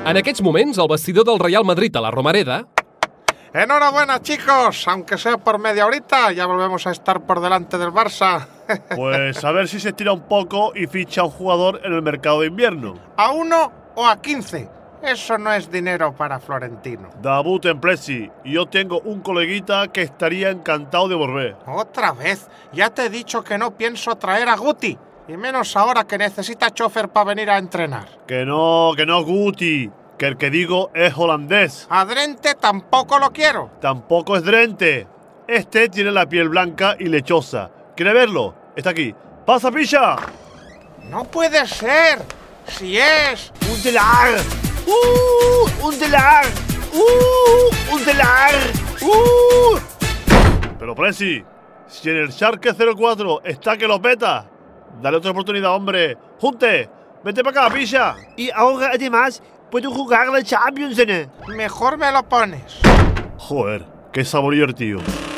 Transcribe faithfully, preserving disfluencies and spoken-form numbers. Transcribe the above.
En aquests moments, al vestidor del Real Madrid a la Romareda... Enhorabuena, chicos. Aunque sea por media horita, ya volvemos a estar por delante del Barça. Pues a ver si se estira un poco y ficha a un jugador en el mercado de invierno. ¿A uno o a quince? Eso no es dinero para Florentino. Debuten, Presi. Yo tengo un coleguita que estaría encantado de volver. ¿Otra vez? Ya te he dicho que no pienso traer a Guti. Y menos ahora que necesita chofer para venir a entrenar. Que no, que no, Guti. Que el que digo es holandés. A Drente tampoco lo quiero. Tampoco es Drente. Este tiene la piel blanca y lechosa. ¿Quiere verlo? Está aquí. ¡Pasa, picha! No puede ser. Si es... ¡Un telar! ¡Uh! ¡Un telar! ¡Uh! ¡Un telar! ¡Uh! Pero, Presi, si en el Schalke cero cuatro está que lo peta, dale otra oportunidad, hombre. ¡Junte! ¡Vete para acá, picha! Y ahora, además, puedo jugar la Champions, ¿eh? Mejor me lo pones. Joder, qué saborío el tío.